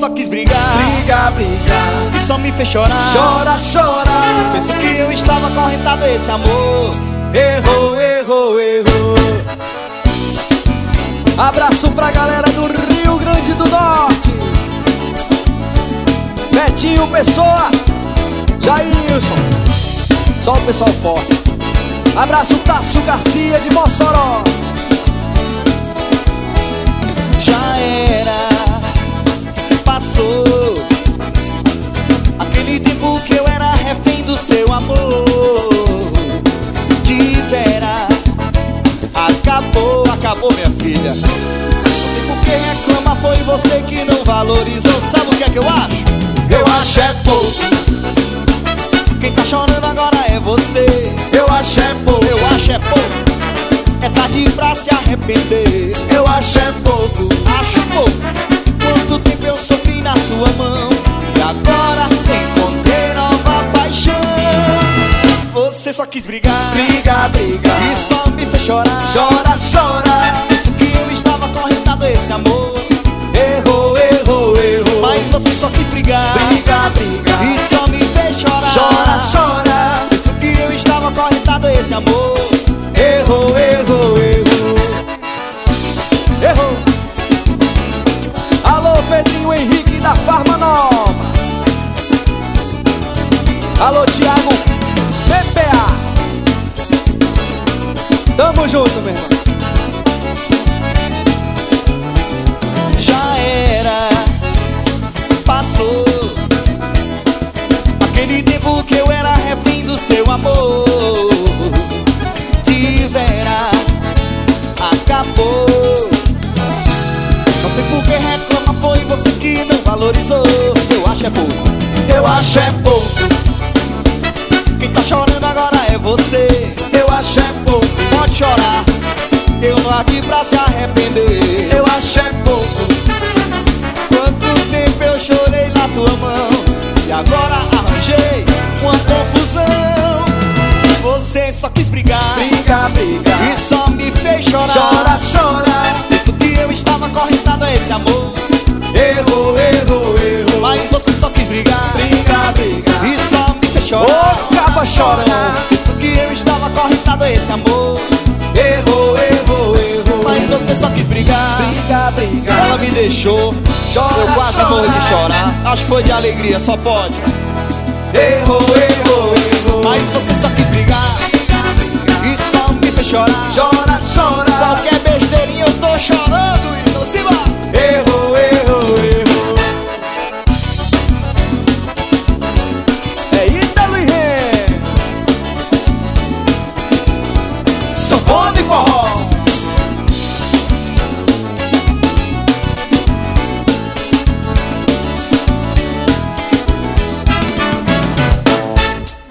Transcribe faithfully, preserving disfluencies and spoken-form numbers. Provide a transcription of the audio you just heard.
só quis brigar, brigar, brigar, e só me fez chorar. chora, chora. Penso que eu estava acorrentado a esse amor. Errou, errou, errou. Abraço pra galera do Rio Grande do Norte. Betinho Pessoa, Jailson, só o pessoal forte. Abraço Tasso Garcia de Mossoró. Já era, passou aquele tempo que eu era refém do seu amor. De vera, acabou, acabou minha filha. O tempo que reclama foi você que não valorizou. Sabe o que é que eu acho? Eu acho é pouco. Quem tá chorando agora é você. Eu acho é pouco. Eu acho é pouco. É tarde pra se arrepender. Eu acho é pouco. Acho pouco. Quanto tempo eu sofri na sua mão, e agora encontrei nova paixão. Você só quis brigar, Brigar, brigar, e só me fez chorar. chora, chora. Penso que eu estava acorrentado a esse amor. Errou, errou, errou. Mas você só quis brigar, Brigar, brigar, e só me fez chorar. chora, chora. Penso que eu estava acorrentado a esse amor. Errou, errou, errou. Errou. Alô, Pedrinho Henrique da Farma Nova. Alô, Thiago P P A. Tamo junto, meu irmão. Já era, passou aquele tempo que eu era refém do seu amor. De vera, acabou. Não tem por que reclama, foi você que não valorizou. Eu acho é pouco. Eu acho é pouco. Quem tá chorando agora é você. Eu acho é pouco. Pode chorar, eu não aqui pra se arrepender. Eu acho é pouco. Quanto tempo eu chorei na tua mão, e agora arranjei uma confusão. Você só quis brigar, Brigar, brigar, e só me fez chorar. chora, chora. Penso que eu estava acorrentado a esse amor. Errou, errou, errou. Mas você só quis brigar, Brigar, brigar, e só me fez chorar. ô, acaba chorando. Penso que eu estava acorrentado a esse amor. Errou, errou, errou. Mas você só quis brigar, Brigar, brigar, ela me deixou. chora, Eu quase chora. morri de chorar. Acho que foi de alegria, só pode. Errou, errou, errou. Mas você só quis brigar, e só me fez chorar. Chora, chora. Qualquer besteirinha eu tô chorando.